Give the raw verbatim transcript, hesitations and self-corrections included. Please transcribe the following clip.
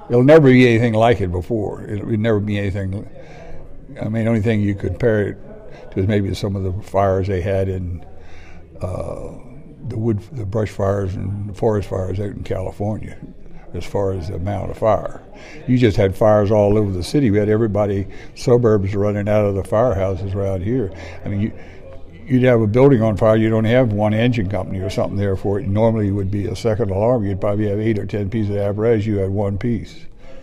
It'll never be anything like it before. It'll never be anything. I mean, the only thing you could compare it to is maybe some of the fires they had in uh, the wood, the brush fires and forest fires out in California, as far as the amount of fire. You just had fires all over the city. We had everybody, suburbs running out of the firehouses around here. I mean, you, you'd have a building on fire, you'd only have one engine company or something there for it. Normally it would be a second alarm. You'd probably have eight or ten pieces of apparatus, you had one piece.